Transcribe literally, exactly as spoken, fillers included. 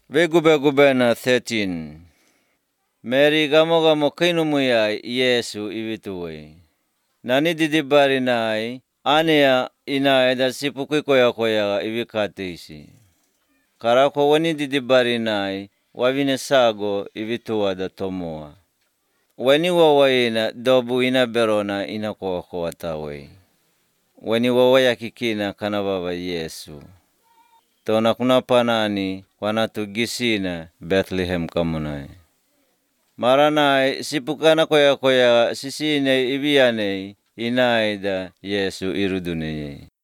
Vegubegubena thirteen. Mary gamo-gamo kainumuyay Yesu ibituwe. Nani didibarinay ania inay da sipuki koya-koya ibikatisi. Karako wani didibarinay wavine sago ibituwa da tomoa. Wani wawayina dobu ina berona ina koa-koa tawe. Wani wawaya kikina kanababa Yesu. Tona kuna panani wanatu gisina Bethlehem kamunay. Maranay sipukana koya-koya sisine ibiyane inaida Yesu iruduneye.